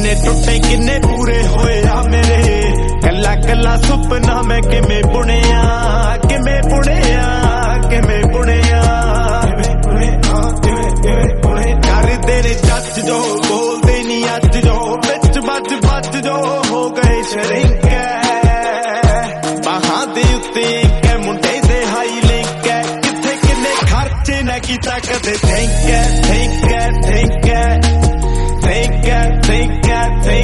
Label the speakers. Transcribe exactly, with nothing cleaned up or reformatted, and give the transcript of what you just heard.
Speaker 1: किन्ने टुटे किन्ने पूरे होए आ मेरे कला कला सुपना मैं किमें बुनिया किमें बुनिया